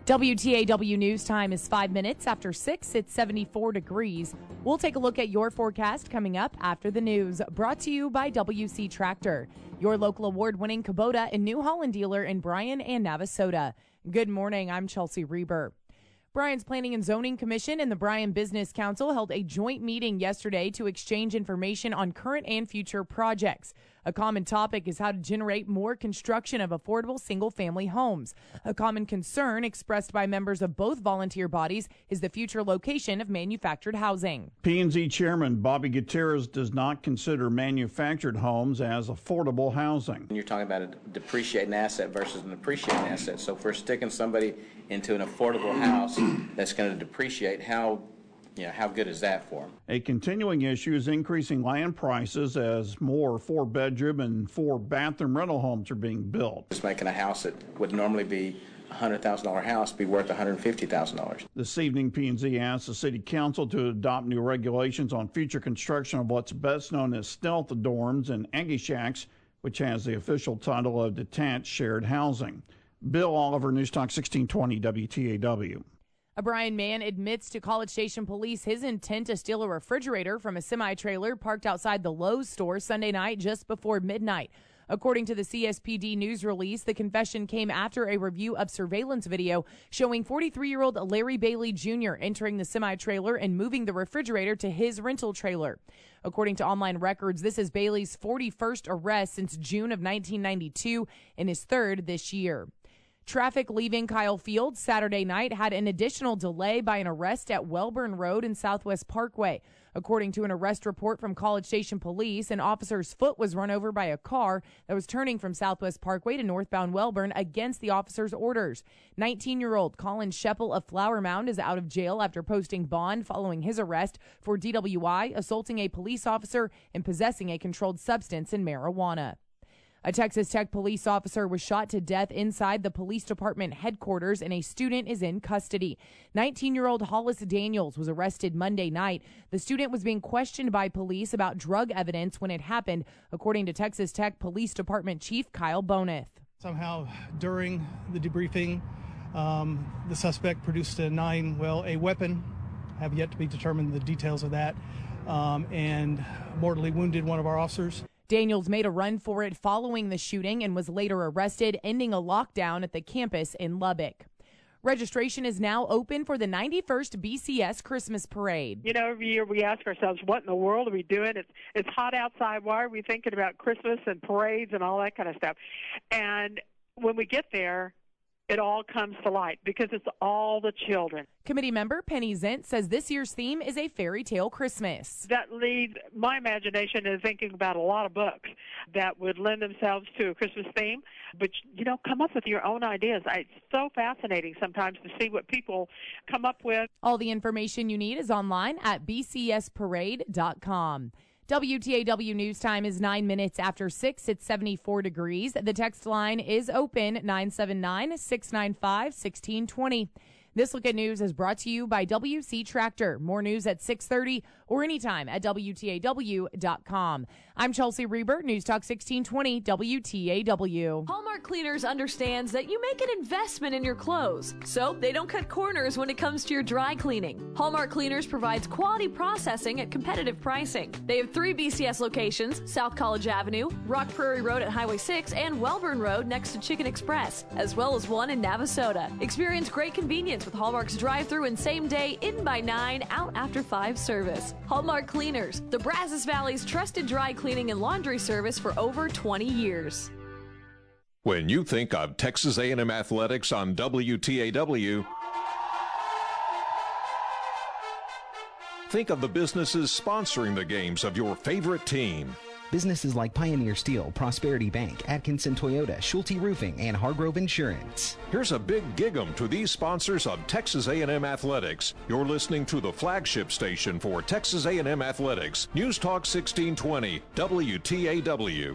WTAW News Time is 5 minutes after 6. It's 74 degrees. We'll take a look at your forecast coming up after the news. Brought to you by WC Tractor, your local award-winning Kubota and New Holland dealer in Bryan and Navasota. Good morning. I'm Chelsea Reber. Bryan's Planning and Zoning Commission and the Bryan Business Council held a joint meeting yesterday to exchange information on current and future projects. A common topic is how to generate more construction of affordable single-family homes. A common concern expressed by members of both volunteer bodies is the future location of manufactured housing. P&Z Chairman Bobby Gutierrez does not consider manufactured homes as affordable housing. You're talking about a depreciating asset versus an appreciating asset. So if we're sticking somebody into an affordable house that's going to depreciate, how good is that for them? A continuing issue is increasing land prices as more 4-bedroom and 4-bathroom rental homes are being built. It's making a house that would normally be a $100,000 house be worth $150,000. This evening, P&Z asked the City Council to adopt new regulations on future construction of what's best known as stealth dorms and Aggie Shacks, which has the official title of detached shared housing. Bill Oliver, News Talk 1620 WTAW. A Bryan man admits to College Station police his intent to steal a refrigerator from a semi-trailer parked outside the Lowe's store Sunday night just before midnight. According to the CSPD news release, the confession came after a review of surveillance video showing 43-year-old Larry Bailey Jr. entering the semi-trailer and moving the refrigerator to his rental trailer. According to online records, this is Bailey's 41st arrest since June of 1992 and his third this year. Traffic leaving Kyle Field Saturday night had an additional delay by an arrest at Welburn Road and Southwest Parkway. According to an arrest report from College Station Police, an officer's foot was run over by a car that was turning from Southwest Parkway to northbound Welburn against the officer's orders. 19-year-old Colin Sheppel of Flower Mound is out of jail after posting bond following his arrest for DWI, assaulting a police officer, and possessing a controlled substance and marijuana. A Texas Tech police officer was shot to death inside the police department headquarters, and a student is in custody. 19-year-old Hollis Daniels was arrested Monday night. The student was being questioned by police about drug evidence when it happened, according to Texas Tech Police Department Chief Kyle Boneth. Somehow during the debriefing, the suspect produced a weapon. Have yet to be determined the details of that, and mortally wounded one of our officers. Daniels made a run for it following the shooting and was later arrested, ending a lockdown at the campus in Lubbock. Registration is now open for the 91st BCS Christmas Parade. You know, every year we ask ourselves, what in the world are we doing? It's hot outside. Why are we thinking about Christmas and parades and all that kind of stuff? And when we get there, it all comes to light because it's all the children. Committee member Penny Zent says this year's theme is a fairy tale Christmas. That leads my imagination into thinking about a lot of books that would lend themselves to a Christmas theme. But, come up with your own ideas. It's so fascinating sometimes to see what people come up with. All the information you need is online at bcsparade.com. WTAW News Time is 9 minutes after 6. It's 74 degrees. The text line is open, 979-695-1620. This Look at News is brought to you by WC Tractor. More news at 6:30 or anytime at WTAW.com. I'm Chelsea Reber, News Talk 1620 WTAW. Hallmark Cleaners understands that you make an investment in your clothes, so they don't cut corners when it comes to your dry cleaning. Hallmark Cleaners provides quality processing at competitive pricing. They have 3 BCS locations: South College Avenue, Rock Prairie Road at Highway 6, and Welburn Road next to Chicken Express, as well as one in Navasota. Experience great convenience with Hallmark's drive-thru and same-day, in by 9, out after 5 service. Hallmark Cleaners, the Brazos Valley's trusted dry cleaning and laundry service for over 20 years. When you think of Texas A&M Athletics on WTAW, think of the businesses sponsoring the games of your favorite team. Businesses like Pioneer Steel, Prosperity Bank, Atkinson Toyota, Schulte Roofing, and Hargrove Insurance. Here's a big gig-em to these sponsors of Texas A&M Athletics. You're listening to the flagship station for Texas A&M Athletics, News Talk 1620, WTAW.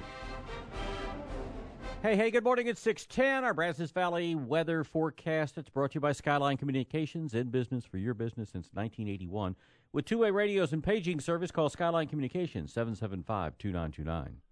Hey, good morning. It's 6:10. Our Brazos Valley weather forecast. It's brought to you by Skyline Communications, in business for your business since 1981. With two-way radios and paging service, call Skyline Communications, 775-2929.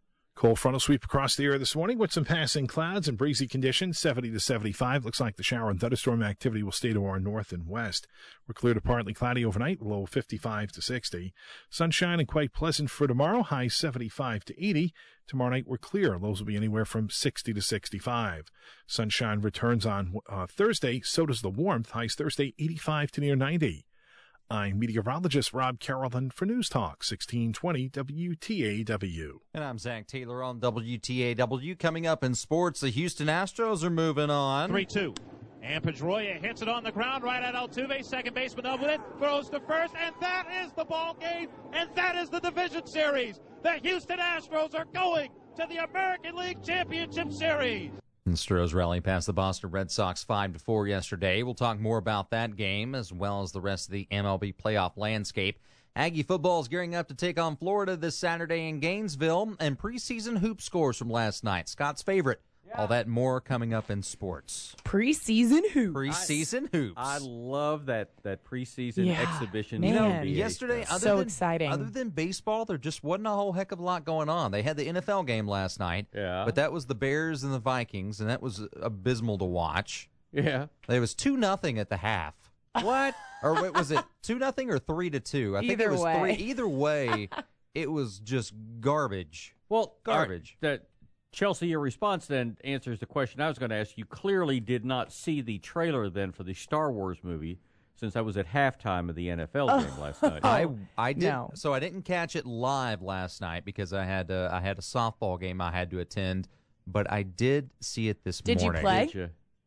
Cold frontal sweep across the air this morning with some passing clouds and breezy conditions, 70 to 75. Looks like the shower and thunderstorm activity will stay to our north and west. We're clear to partly cloudy overnight, low 55 to 60. Sunshine and quite pleasant for tomorrow, high 75 to 80. Tomorrow night we're clear. Lows will be anywhere from 60 to 65. Sunshine returns on Thursday. So does the warmth. Highs Thursday, 85 to near 90. I'm meteorologist Rob Carolyn for News Talk 1620 WTAW. And I'm Zach Taylor on WTAW. Coming up in sports, the Houston Astros are moving on. 3-2. And Pedroia hits it on the ground right at Altuve. Second baseman up with it. Throws to first. And that is the ball game. And that is the division series. The Houston Astros are going to the American League Championship Series. The Astros rally past the Boston Red Sox 5-4 yesterday. We'll talk more about that game as well as the rest of the MLB playoff landscape. Aggie football is gearing up to take on Florida this Saturday in Gainesville, and preseason hoop scores from last night. Scott's favorite. All that and more coming up in sports. Preseason hoops. Preseason hoops. I love that preseason exhibition. Man. Yesterday, exciting. Other than baseball, there just wasn't a whole heck of a lot going on. They had the NFL game last night, but that was the Bears and the Vikings, and that was abysmal to watch. Yeah. It was 2-0 at the half. What? Or wait, was it 2-0 or 3-2? I think it was 3. Either way, it was just garbage. Well, garbage. Chelsea, your response then answers the question I was going to ask. You clearly did not see the trailer then for the Star Wars movie, since I was at halftime of the NFL game last night. I did. No. So I didn't catch it live last night because I had a softball game I had to attend, but I did see it this morning. Did you play? Did you?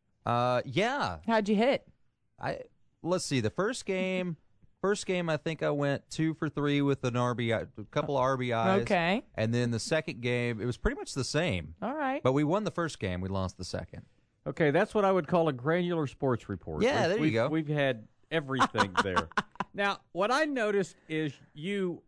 Yeah. How'd you hit? Let's see. The first game, I think I went 2 for 3 with an RBI, a couple of RBIs. Okay. And then the second game, it was pretty much the same. All right. But we won the first game. We lost the second. Okay, that's what I would call a granular sports report. Yeah, there you go. We've had everything there. Now, what I noticed is you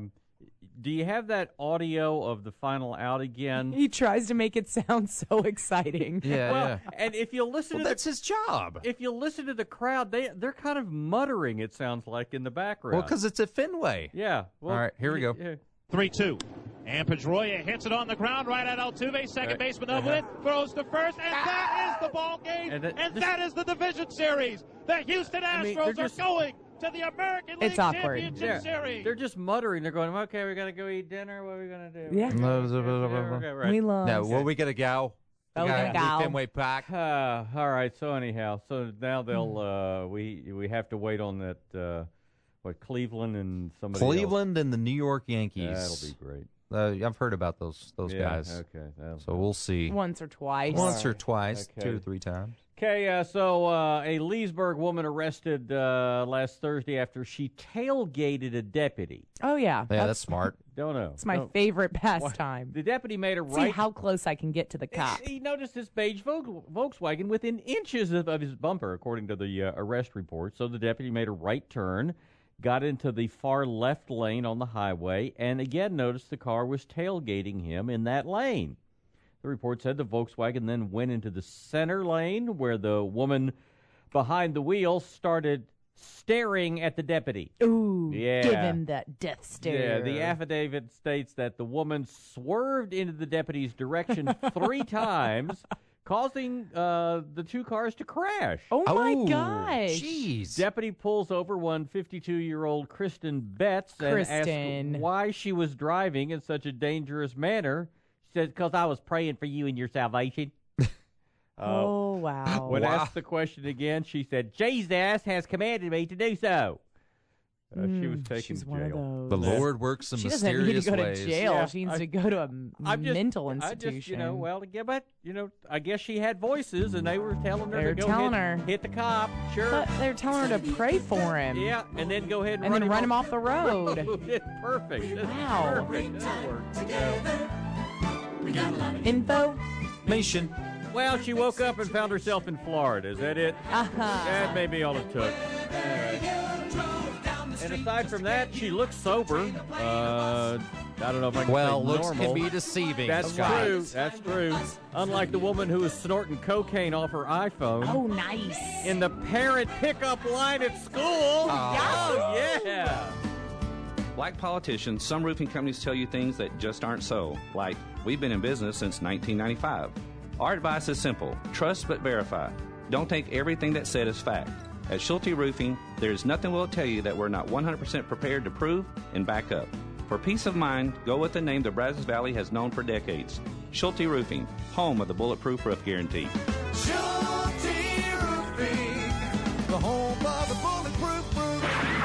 do you have that audio of the final out again? He tries to make it sound so exciting. Yeah, and if you listen that's his job. If you listen to the crowd, they're kind of muttering, it sounds like, in the background. Well, because it's at Fenway. Yeah. Well, all right, here we go. Yeah. 3-2. And Pedroia hits it on the ground right at Altuve. Second baseman up with it. Throws to first. And that is the ball game. And that is the division series. The Houston Astros are going to the American League Championship Series. They're just muttering. They're going, okay, we're going to go eat dinner. What are we going to do? Yeah. Right. We love Now, where we going to go? Fenway Park. All right. So anyhow, now they'll we have to wait on that. Cleveland and somebody Cleveland else. And the New York Yankees. That'll be great. I've heard about those guys. Okay. So we'll see. Once or twice. Okay. 2 or 3 times. Okay, so a Leesburg woman arrested last Thursday after she tailgated a deputy. Oh, yeah. Yeah, that's smart. Don't know. It's my favorite pastime. The deputy made a See how close I can get to the cop. He noticed this beige Volkswagen within inches of his bumper, according to the arrest report. So the deputy made a right turn, got into the far left lane on the highway, and again noticed the car was tailgating him in that lane. The report said the Volkswagen then went into the center lane where the woman behind the wheel started staring at the deputy. Ooh, yeah. Give him that death stare. Yeah, the affidavit states that the woman swerved into the deputy's direction 3 times, causing the 2 cars to crash. Oh, my gosh. Jeez. Deputy pulls over one 52-year-old Kristen Betts and asks why she was driving in such a dangerous manner. She says, because I was praying for you and your salvation. Oh, wow. When asked the question again, she said, Jesus has commanded me to do so. She was taken to jail. The Lord works in mysterious ways. She doesn't need to go to jail. Yeah, she needs to go to a mental institution. I guess she had voices, and they were telling her to go hit the cop. Sure. But they're telling her to pray for him. Yeah, and then go ahead and run him off the road. It's perfect. Wow. Perfect. Information. Well, she woke up and found herself in Florida. Is that it? That may be all it took. And aside from that, she looks sober. I don't know if I can say looks normal. can be deceiving. That's true. That's true. Unlike the woman who was snorting cocaine off her iPhone. Oh, nice. In the parent pickup line at school. Oh, yeah. Like politicians, some roofing companies tell you things that just aren't so. Like, We've been in business since 1995. Our advice is simple. Trust but verify. Don't take everything that's said as fact. At Schulte Roofing, there is nothing we'll tell you that we're not 100% prepared to prove and back up. For peace of mind, go with the name the Brazos Valley has known for decades. Schulte Roofing, home of the Bulletproof Roof Guarantee. Schulte Roofing, the home of the Bulletproof Roof.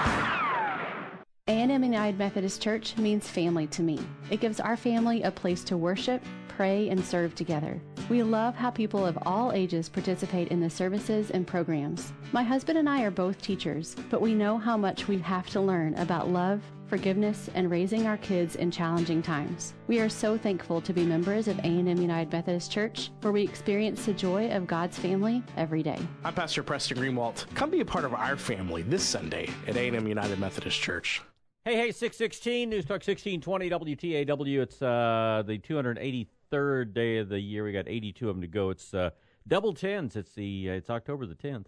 A&M United Methodist Church means family to me. It gives our family a place to worship, pray, and serve together. We love how people of all ages participate in the services and programs. My husband and I are both teachers, but we know how much we have to learn about love, forgiveness, and raising our kids in challenging times. We are so thankful to be members of A&M United Methodist Church, where we experience the joy of God's family every day. I'm Pastor Preston Greenwald. Come be a part of our family this Sunday at A&M United Methodist Church. Hey, 616, News Talk 1620, WTAW. It's the 283rd day of the year. We got 82 of them to go. It's double tens. It's October the 10th.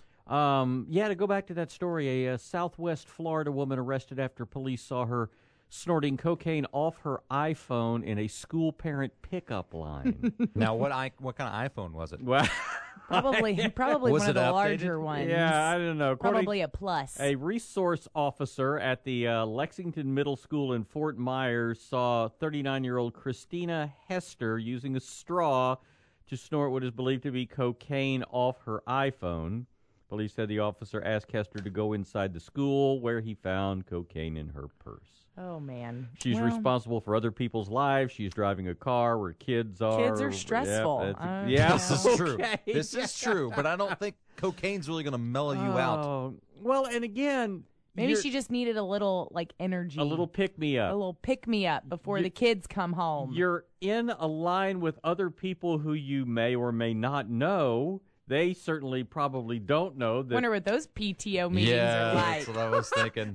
To go back to that story, a Southwest Florida woman arrested after police saw her snorting cocaine off her iPhone in a school parent pickup line. Now, what kind of iPhone was it? Well, Probably Was one of it the updated? larger ones. Yeah, I don't know. Probably a plus. A resource officer at the Lexington Middle School in Fort Myers saw 39-year-old Christina Hester using a straw to snort what is believed to be cocaine off her iPhone. Police said the officer asked Hester to go inside the school, where he found cocaine in her purse. Oh, man. She's responsible for other people's lives. She's driving a car where kids are. Kids are stressful. This is true. This is true, but I don't think cocaine's really going to mellow you out. Well, and again, maybe she just needed a little, energy. A little pick-me-up. A little pick-me-up before the kids come home. You're in a line with other people who you may or may not know. They certainly probably don't know. Wonder what those PTO meetings are like. That's what I was thinking.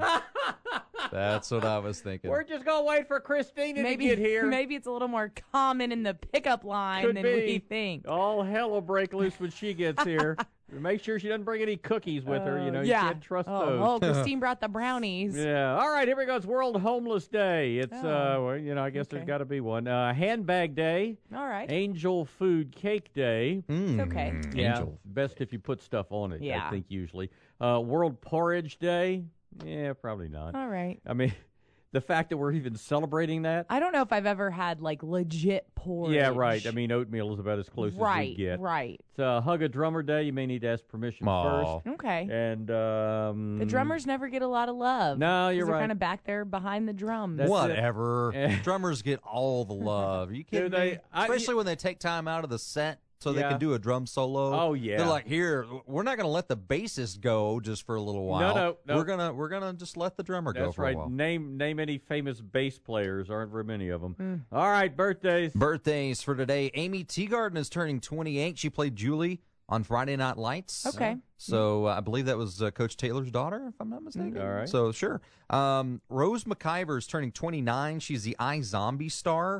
That's what I was thinking. We're just going to wait for Christina to get here. Maybe it's a little more common in the pickup line than we think. All hell will break loose when she gets here. Make sure she doesn't bring any cookies with her. You can't trust those. Oh, Christine brought the brownies. Yeah. All right, here we go. It's World Homeless Day. It's, I guess there's got to be one. Handbag Day. All right. Angel Food Cake Day. It's okay. Yeah. Angel. Best if you put stuff on it, Yeah. I think, usually. World Porridge Day. Yeah, probably not. All right. I mean, the fact that we're even celebrating that. I don't know if I've ever had, legit porridge. Yeah, right. I mean, oatmeal is about as close as we get. Right. It's Hug a Drummer Day. You may need to ask permission first. Okay. And the drummers never get a lot of love. No, you're right. They're kind of back there behind the drums. Whatever. Drummers get all the love. You kidding me? Especially when they take time out of the set so they can do a drum solo. Oh, yeah. They're like, here, we're not going to let the bassist go just for a little while. No. We're gonna just let the drummer go That's for right. a while. Name any famous bass players. Aren't very many of them. All right, birthdays. Birthdays for today. Amy Teagarden is turning 28. She played Julie on Friday Night Lights. Okay. So I believe that was Coach Taylor's daughter, if I'm not mistaken. All right. So, sure. Rose McIver is turning 29. She's the iZombie star.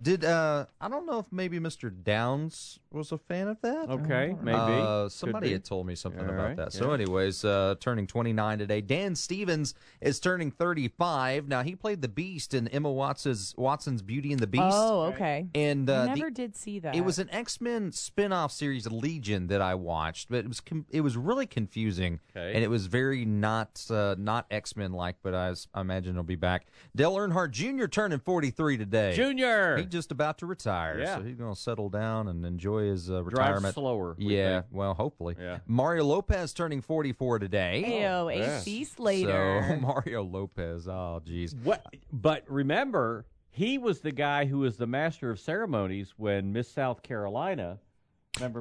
I don't know if maybe Mr. Downs was a fan of that. Okay, maybe. Somebody had told me something All about right, that. So anyways, turning 29 today. Dan Stevens is turning 35. Now, he played the Beast in Emma Watson's Beauty and the Beast. Oh, okay. And I never did see that. It was an X-Men spin-off series, Legion, that I watched, but it was really confusing, and it was very not X-Men-like, but I imagine it'll be back. Dale Earnhardt Jr. turning 43 today. Junior! He's just about to retire, so he's going to settle down and enjoy his retirement. Drive slower. Yeah, well, hopefully. Yeah. Mario Lopez turning 44 today. Heyo, AC Slater. So, Mario Lopez, oh, geez. But remember, he was the guy who was the master of ceremonies when Miss South Carolina. Remember?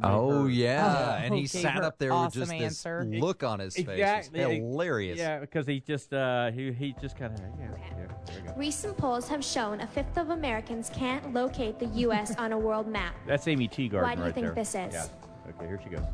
And he sat up there with just this look on his face. Exactly. It's hilarious. Yeah, because he just he just kind of there we go. Recent polls have shown a fifth of Americans can't locate the U.S. on a world map. That's Amy Teagarden Why do you right think there. this is? Yeah. Okay, here she goes.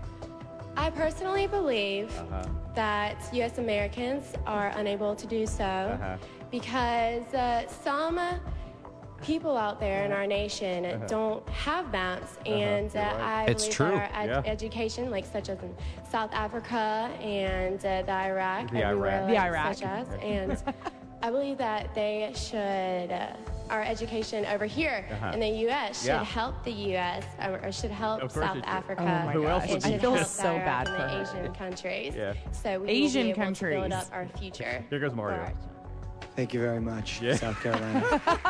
I personally believe that U.S. Americans are unable to do so because some people out there in our nation don't have maps, and I believe our education, such as in South Africa and the Iraq, The Iraq. such as, and I believe that they should our education over here in the U.S. should help the U.S. Or should help South Africa. Oh my gosh. It I should feel help so Europe bad and for the her. Asian countries. Yeah. So we Asian will be able countries. to build up our future. Here goes Mario. Thank you very much, South Carolina.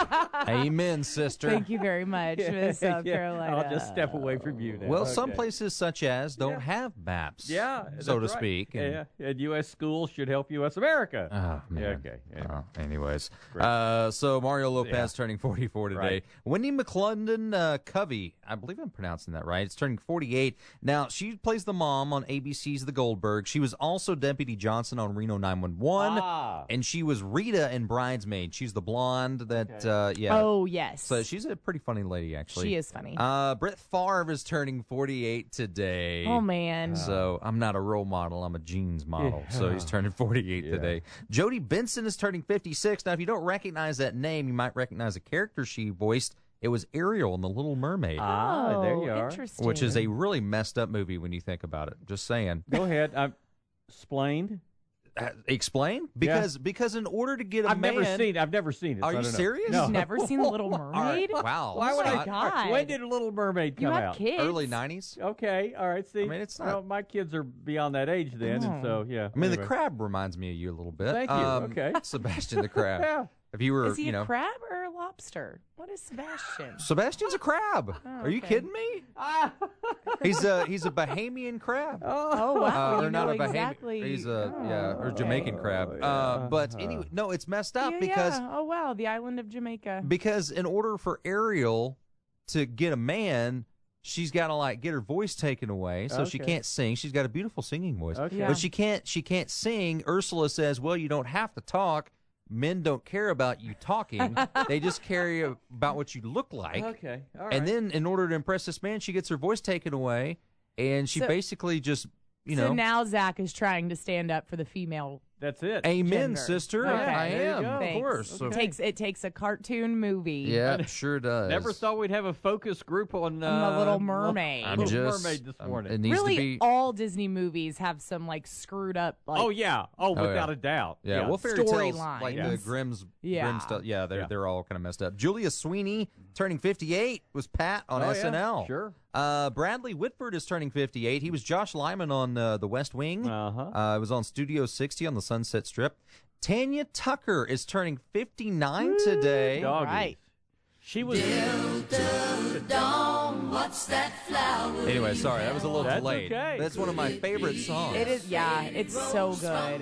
Amen, sister. Thank you very much, Miss South Carolina. I'll just step away from you now. Well, some places such as don't have maps, so to that's right. speak. And U.S. schools should help U.S. America. Oh, man. Yeah, okay. Anyway. Anyways, so Mario Lopez turning 44 today. Right. Wendy McClendon Covey, I believe I'm pronouncing that right. It's turning 48. Now, she plays the mom on ABC's The Goldberg. She was also Deputy Johnson on Reno 911. And she was Rita in Bridesmaid. She's the blonde that, Oh, yes. So she's a pretty funny lady, actually. She is funny. Brett Favre is turning 48 today. Oh, man. So I'm not a role model. I'm a jeans model. So he's turning 48 today. Jodie Benson is turning 56. Now, if you don't recognize that name, you might recognize a character she voiced. It was Ariel in The Little Mermaid. There you are. Interesting. Which is a really messed up movie when you think about it. Just saying. Go ahead. Explained. Explain? Because in order to get a I've man... I've never seen it. Are so I you don't know. serious? No. You've never seen The Little Mermaid? Wow. Why would I? God. When did Little Mermaid come You have out? kids. Early 90s? Okay, all right. See, I mean, it's not... my kids are beyond that age then, and so, yeah. I mean, anyway. the crab reminds me of you a little bit. Thank you. Okay. Sebastian the crab. Yeah. If you were, Is he a crab or a lobster? What is Sebastian? Sebastian's a crab. Oh, Are you okay. kidding me? He's a Bahamian crab. Oh, wow. or you not know a Bahamian. exactly. He's or Jamaican crab. But anyway, no, it's messed up because Oh, wow. The island of Jamaica. because in order for Ariel to get a man, she's got to get her voice taken away, so she can't sing. She's got a beautiful singing voice, but she can't sing. Ursula says, "Well, you don't have to talk. Men don't care about you talking. They just care about what you look like." Okay, all right. And then, in order to impress this man, she gets her voice taken away, and she basically just, So now Zach is trying to stand up for the female. That's it. Amen, gender. sister. Okay. I am, of Thanks. course. So, It takes a cartoon movie. yeah, it sure does. Never thought we'd have a focus group on The Little Mermaid. Little Mermaid this morning. It needs Really, to be. all Disney movies have some screwed up. oh yeah. Without a doubt. Yeah, well, fairy tales Storyline. like the Grimm's Grimm stuff. Yeah, Yeah. they're all kind of messed up. Julia Sweeney turning 58 was Pat on SNL. Sure. Bradley Whitford is turning 58. He was Josh Lyman on The West Wing. It was on Studio 60 on the Sunset Strip. Tanya Tucker is turning 59 today. Doggies. Right. She was. Anyway, sorry, that was a little That's delayed. okay. That's one of my favorite songs. It is. Yeah, it's so good.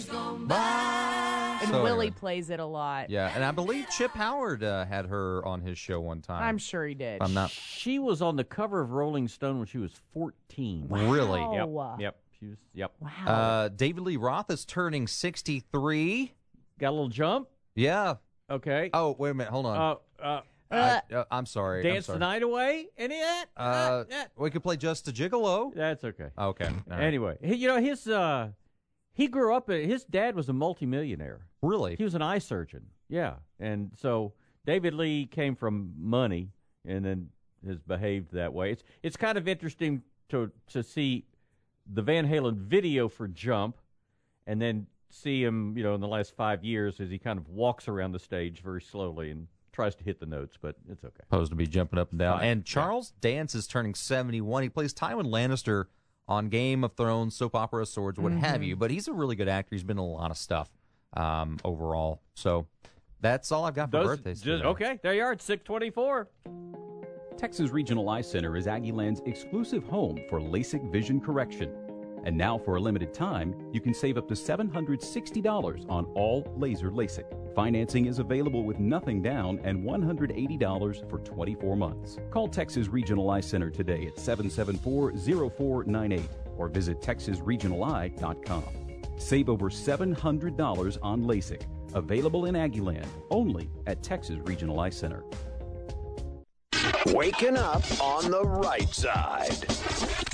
And So Willie good. plays it a lot. Yeah, and I believe Chip Howard had her on his show one time. I'm sure he did. I'm not She was on the cover of Rolling Stone when she was 14. really. Yep. She was. Yep. Wow. David Lee Roth is turning 63. Got a little jump. Yeah. Okay. Oh, wait a minute. Hold on. I'm sorry. Dance the night away. Any of that? We could play Just a Gigolo. That's okay. Okay. All right. Anyway, his he grew up. His dad was a multimillionaire. Really? He was an eye surgeon. Yeah, and so David Lee came from money, and then has behaved that way. It's kind of interesting to see the Van Halen video for Jump, and then see him, in the last 5 years as he kind of walks around the stage very slowly and tries to hit the notes, but it's okay. Supposed to be jumping up and down. Fine. And Charles Dance is turning 71. He plays Tywin Lannister on Game of Thrones, soap opera, Swords, what have you. But he's a really good actor. He's been in a lot of stuff overall. So that's all I've got for birthdays today. Okay, there you are. It's 6:24. Texas Regional Eye Center is Aggieland's exclusive home for LASIK vision correction. And now, for a limited time, you can save up to $760 on all laser LASIK. Financing is available with nothing down and $180 for 24 months. Call Texas Regional Eye Center today at 774-0498 or visit texasregionaleye.com. Save over $700 on LASIK. Available in Aggieland, only at Texas Regional Eye Center. Waking up on the right side.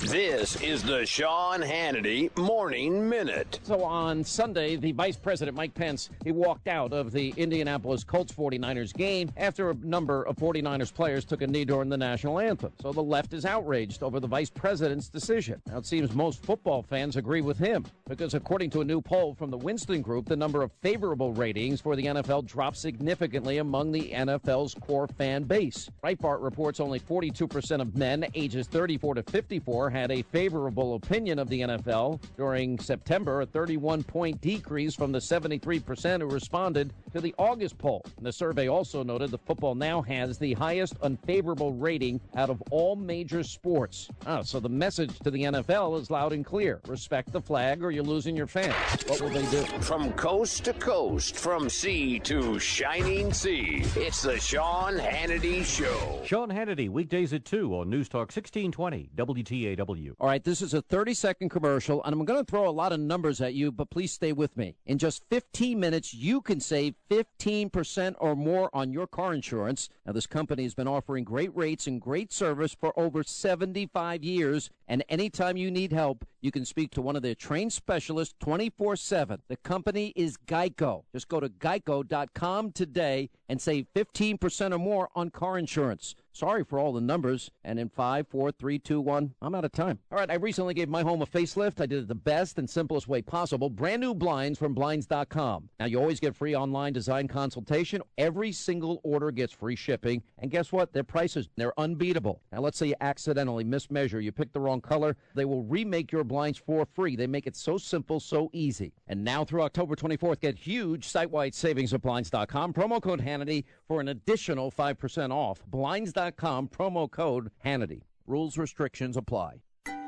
This is the Sean Hannity Morning Minute. So on Sunday, the Vice President, Mike Pence, he walked out of the Indianapolis Colts 49ers game after a number of 49ers players took a knee during the national anthem. So the left is outraged over the Vice President's decision. Now, it seems most football fans agree with him because according to a new poll from the Winston Group, the number of favorable ratings for the NFL dropped significantly among the NFL's core fan base. Breitbart reports only 42% of men ages 34 to 54 had a favorable opinion of the NFL during September, a 31-point decrease from the 73% who responded to the August poll. And the survey also noted that football now has the highest unfavorable rating out of all major sports. So the message to the NFL is loud and clear. Respect the flag or you're losing your fans. What will they do? From coast to coast, from sea to shining sea, it's the Sean Hannity Show. Sean Hannity, weekdays at 2 on News Talk 1620 WTAW. All right, this is a 30-second commercial, and I'm going to throw a lot of numbers at you, but please stay with me. In just 15 minutes, you can save 15% or more on your car insurance. Now, this company has been offering great rates and great service for over 75 years, and anytime you need help, you can speak to one of their trained specialists 24/7. The company is Geico. Just go to geico.com today and save 15% or more on car insurance. Sorry for all the numbers. And in 5, 4, 3, 2, 1, I'm out of time. All right, I recently gave my home a facelift. I did it the best and simplest way possible. Brand new blinds from Blinds.com. Now, you always get free online design consultation. Every single order gets free shipping. And guess what? Their prices, they're unbeatable. Now, let's say you accidentally mismeasure. You pick the wrong color. They will remake your blinds for free. They make it so simple, so easy. And now through October 24th, get huge site-wide savings at Blinds.com. Promo code Hannity for an additional 5% off. Blinds.com, promo code Hannity. Rules, restrictions apply.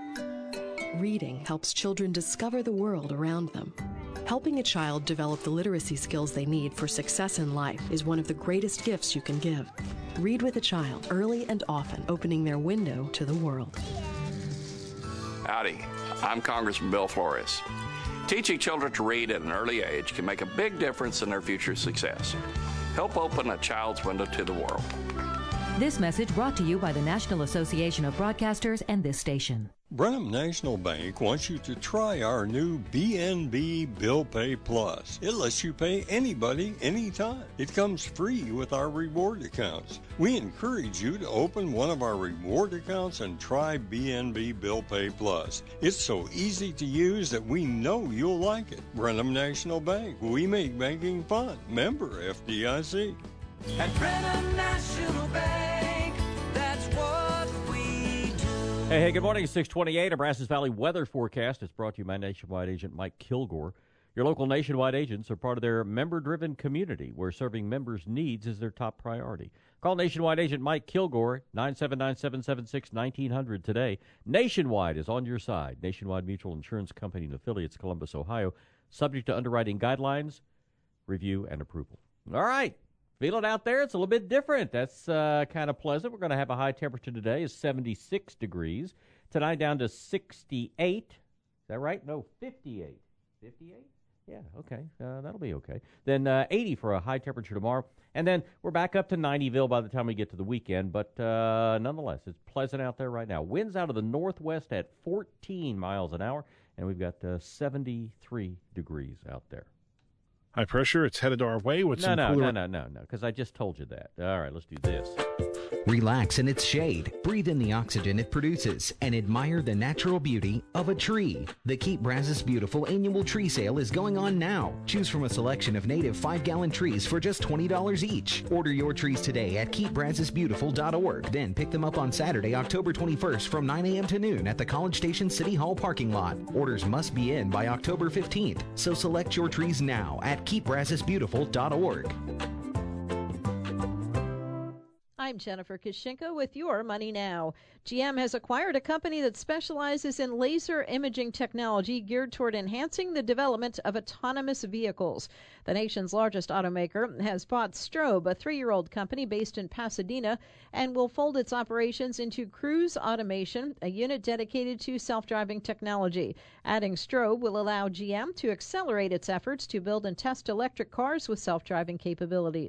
Reading helps children discover the world around them. Helping a child develop the literacy skills they need for success in life is one of the greatest gifts you can give. Read with a child early and often, opening their window to the world. Howdy, I'm Congressman Bill Flores. Teaching children to read at an early age can make a big difference in their future success. Help open a child's window to the world. This message brought to you by the National Association of Broadcasters and this station. Brenham National Bank wants you to try our new BNB Bill Pay Plus. It lets you pay anybody, anytime. It comes free with our reward accounts. We encourage you to open one of our reward accounts and try BNB Bill Pay Plus. It's so easy to use that we know you'll like it. Brenham National Bank. We make banking fun. Member FDIC. At Brenham National Bank, that's what we do. Hey, good morning. It's 628. A Brazos Valley weather forecast. It's brought to you by Nationwide agent Mike Kilgore. Your local Nationwide agents are part of their member-driven community where serving members' needs is their top priority. Call Nationwide agent Mike Kilgore, 979-776-1900 today. Nationwide is on your side. Nationwide Mutual Insurance Company and affiliates, Columbus, Ohio. Subject to underwriting guidelines, review, and approval. All right. Feel it out there. It's a little bit different. That's kind of pleasant. We're going to have a high temperature today is 76 degrees. Tonight down to 68. Is that right? No, 58. 58? Yeah, okay. That'll be okay. Then 80 for a high temperature tomorrow. And then we're back up to 90ville by the time we get to the weekend. But nonetheless, it's pleasant out there right now. Winds out of the northwest at 14 miles an hour. And we've got 73 degrees out there. High pressure, it's headed our way. No, because I just told you that. All right, let's do this. Relax in its shade, breathe in the oxygen it produces, and admire the natural beauty of a tree. The Keep Brazos Beautiful annual tree sale is going on now. Choose from a selection of native 5-gallon trees for just $20 each. Order your trees today at keepbrazosbeautiful.org. Then pick them up on Saturday, October 21st from 9 a.m. to noon at the College Station City Hall parking lot. Orders must be in by October 15th, so select your trees now at keepbrazosbeautiful.org. I'm Jennifer Kishinka with your Money Now. GM has acquired a company that specializes in laser imaging technology geared toward enhancing the development of autonomous vehicles. The nation's largest automaker has bought Strobe, a 3-year-old company based in Pasadena, and will fold its operations into Cruise Automation, a unit dedicated to self-driving technology. Adding Strobe will allow GM to accelerate its efforts to build and test electric cars with self-driving capabilities.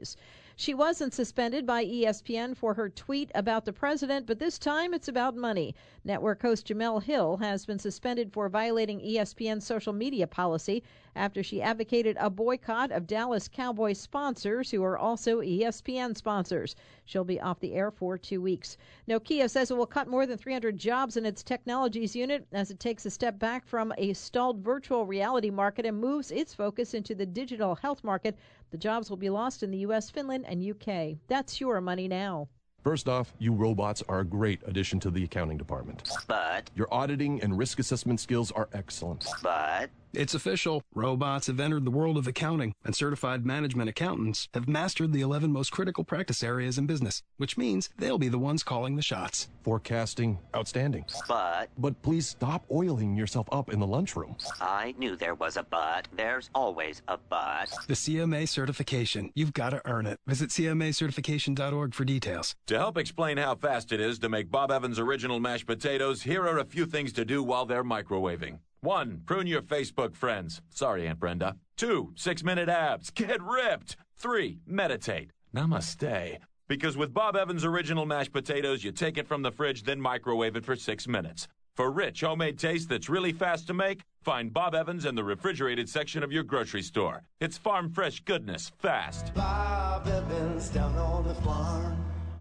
She wasn't suspended by ESPN for her tweet about the president, but this time it's about money. Network host Jemele Hill has been suspended for violating ESPN's social media policy after she advocated a boycott of Dallas Cowboys sponsors who are also ESPN sponsors. She'll be off the air for 2 weeks. Nokia says it will cut more than 300 jobs in its technologies unit as it takes a step back from a stalled virtual reality market and moves its focus into the digital health market. The jobs will be lost in the U.S., Finland, and UK. That's Your Money Now. First off, you robots are a great addition to the accounting department. But your auditing and risk assessment skills are excellent. But it's official. Robots have entered the world of accounting, and certified management accountants have mastered the 11 most critical practice areas in business, which means they'll be the ones calling the shots. Forecasting, outstanding. But please stop oiling yourself up in the lunchroom. I knew there was a but. There's always a but. The CMA certification. You've got to earn it. Visit CMAcertification.org for details. To help explain how fast it is to make Bob Evans original mashed potatoes, here are a few things to do while they're microwaving. 1. Prune your Facebook friends. Sorry, Aunt Brenda. 2. 6-minute abs. Get ripped. 3. Meditate. Namaste. Because with Bob Evans original mashed potatoes, you take it from the fridge, then microwave it for 6 minutes. For rich homemade taste that's really fast to make, find Bob Evans in the refrigerated section of your grocery store. It's farm fresh goodness, fast. Bob Evans down on the farm.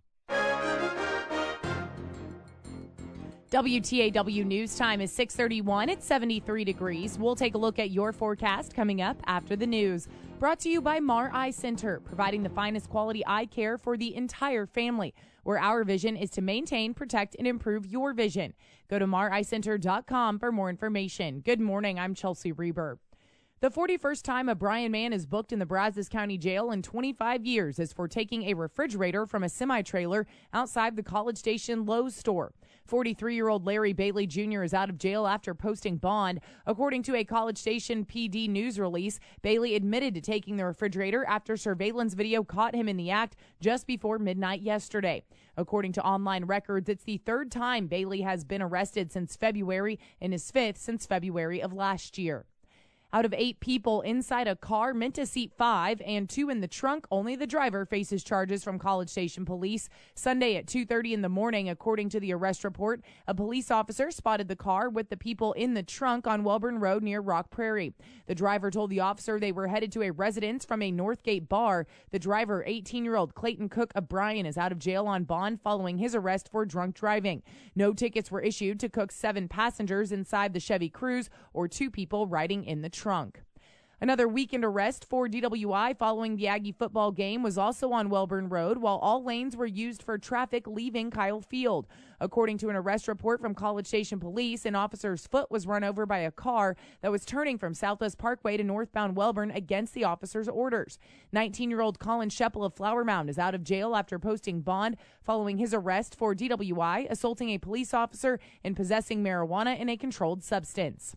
WTAW News Time is 6:31. It's 73 degrees. We'll take a look at your forecast coming up after the news. Brought to you by Mar Eye Center, providing the finest quality eye care for the entire family, where our vision is to maintain, protect, and improve your vision. Go to mareyecenter.com for more information. Good morning. I'm Chelsea Reber. The 41st time a Bryan man is booked in the Brazos County Jail in 25 years is for taking a refrigerator from a semi-trailer outside the College Station Lowe's store. 43-year-old Larry Bailey Jr. is out of jail after posting bond. According to a College Station PD news release, Bailey admitted to taking the refrigerator after surveillance video caught him in the act just before midnight yesterday. According to online records, it's the third time Bailey has been arrested since February and his fifth since February of last year. Out of 8 people inside a car meant to seat 5 and 2 in the trunk, only the driver faces charges from College Station Police. Sunday at 2:30 in the morning, according to the arrest report, a police officer spotted the car with the people in the trunk on Welborn Road near Rock Prairie. The driver told the officer they were headed to a residence from a Northgate bar. The driver, 18-year-old Clayton Cook of Bryan, is out of jail on bond following his arrest for drunk driving. No tickets were issued to Cook's 7 passengers inside the Chevy Cruze or 2 people riding in the trunk. Another weekend arrest for DWI following the Aggie football game was also on Welborn Road, while all lanes were used for traffic leaving Kyle Field. According to an arrest report from College Station Police, an officer's foot was run over by a car that was turning from Southwest Parkway to northbound Welborn against the officer's orders. 19-year-old Colin Sheppel of Flower Mound is out of jail after posting bond following his arrest for DWI, assaulting a police officer, and possessing marijuana in a controlled substance.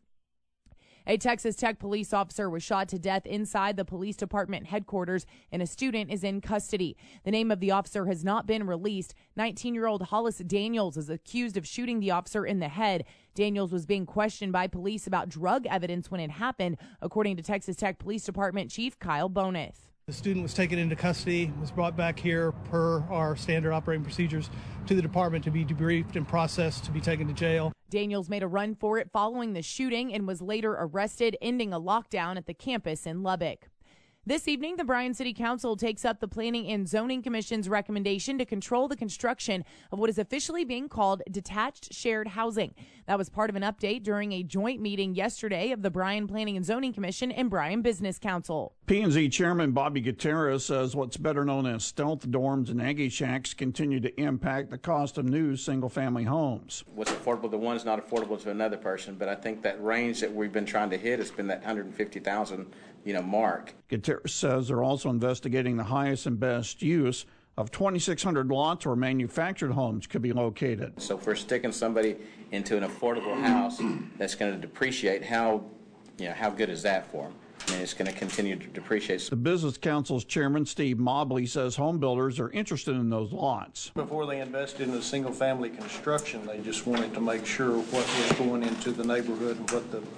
A Texas Tech police officer was shot to death inside the police department headquarters, and a student is in custody. The name of the officer has not been released. 19-year-old Hollis Daniels is accused of shooting the officer in the head. Daniels was being questioned by police about drug evidence when it happened, according to Texas Tech Police Department Chief Kyle Boneth. The student was taken into custody, was brought back here per our standard operating procedures to the department to be debriefed and processed to be taken to jail. Daniels made a run for it following the shooting and was later arrested, ending a lockdown at the campus in Lubbock. This evening, the Bryan City Council takes up the Planning and Zoning Commission's recommendation to control the construction of what is officially being called detached shared housing. That was part of an update during a joint meeting yesterday of the Bryan Planning and Zoning Commission and Bryan Business Council. P&Z Chairman Bobby Gutierrez says what's better known as stealth dorms and Aggie shacks continue to impact the cost of new single-family homes. What's affordable to one is not affordable to another person, but I think that range that we've been trying to hit has been that $150,000 mark. Gutierrez says they're also investigating the highest and best use of 2,600 lots where manufactured homes could be located. So if we're sticking somebody into an affordable house that's going to depreciate, how good is that for them? I mean, it's going to continue to depreciate. The Business Council's chairman, Steve Mobley, says home builders are interested in those lots. Before they invested in the single-family construction, they just wanted to make sure what was going into the neighborhood and what the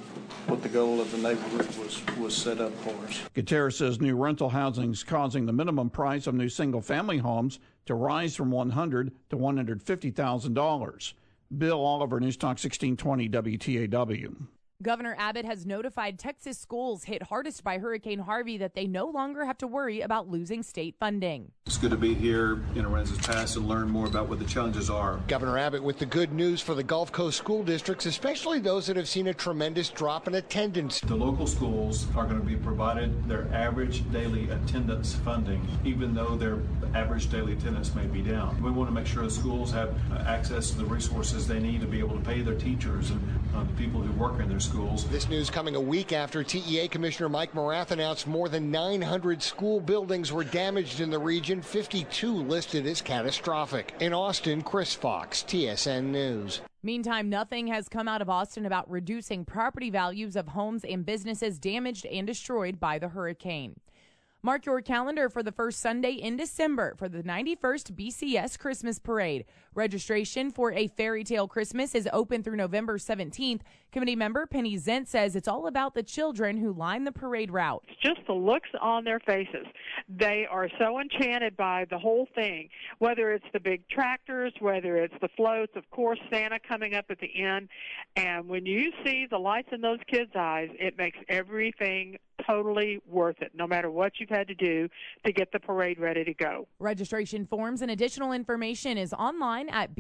what the goal of the neighborhood was set up for us. Gutierrez says new rental housing is causing the minimum price of new single-family homes to rise from $100,000 to $150,000. Bill Oliver, News Talk 1620 WTAW. Governor Abbott has notified Texas schools hit hardest by Hurricane Harvey that they no longer have to worry about losing state funding. It's good to be here in Aransas Pass and learn more about what the challenges are. Governor Abbott with the good news for the Gulf Coast school districts, especially those that have seen a tremendous drop in attendance. The local schools are going to be provided their average daily attendance funding, even though their average daily attendance may be down. We want to make sure the schools have access to the resources they need to be able to pay their teachers and the people who work in their schools. This news coming a week after TEA Commissioner Mike Morath announced more than 900 school buildings were damaged in the region, 52 listed as catastrophic. In Austin, Chris Fox, TSN News. Meantime, nothing has come out of Austin about reducing property values of homes and businesses damaged and destroyed by the hurricane. Mark your calendar for the first Sunday in December for the 91st BCS Christmas Parade. Registration for A Fairy Tale Christmas is open through November 17th. Committee member Penny Zent says it's all about the children who line the parade route. It's just the looks on their faces. They are so enchanted by the whole thing, whether it's the big tractors, whether it's the floats, of course, Santa coming up at the end. And when you see the lights in those kids' eyes, it makes everything totally worth it, no matter what you've had to do to get the parade ready to go. Registration forms and additional information is online at